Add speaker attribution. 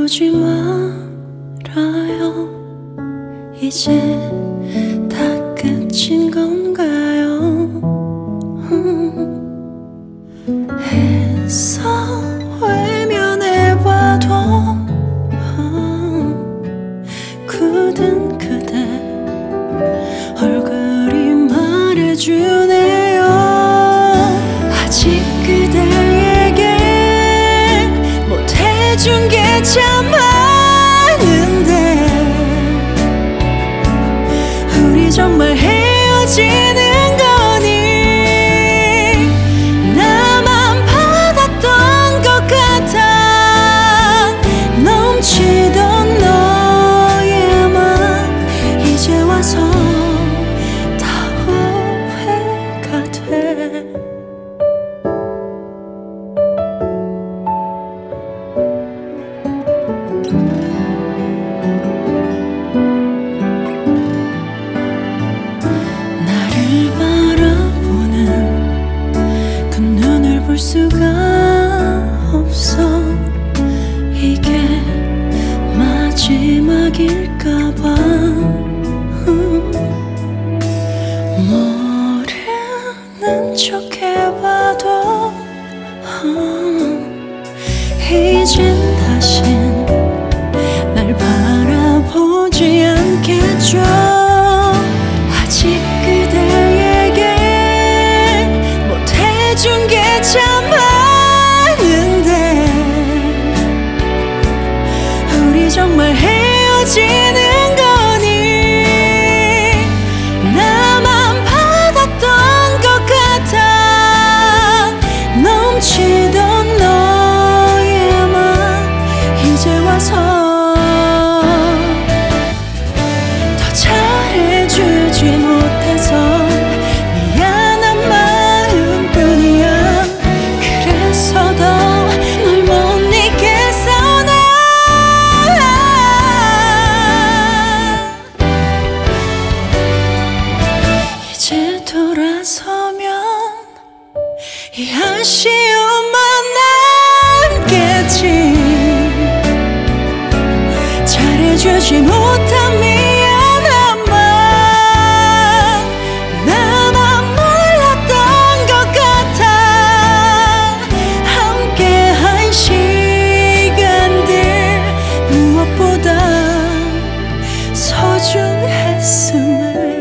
Speaker 1: 보지 말아요. 이제 다 끝인 건가요? 애써 외면해봐도 굳은 그대 얼굴이 말해주네요. 아직 그대에게 못해준 게 참 많은데 우리 정말 헤어지는 거니? 나만 받았던 것 같아. 넘치던 너의 맘 이제 와서 다 후회가 돼. 나를 바라보는 그 눈을 볼 수가 없어. 이게 마지막일까봐 모르는 척 해봐도 이젠 다신 날 바라보지 않겠죠. 아직 그대에게 못해준 게 참 많은데 우리 정말 헤어지는 거니? 나만 받았던 것 같아. 넘치던 너의 맘 이제 와서 더 잘해주지 못해서 미안한 마음뿐이야. 그래서 더 널 못 잊겠어. 나 이제 돌아서면 이 아쉬움만 남겠지. 잘해주지 못한 미안한 맘 나만 몰랐던 것 같아. 함께한 시간들 무엇보다 소중했음을.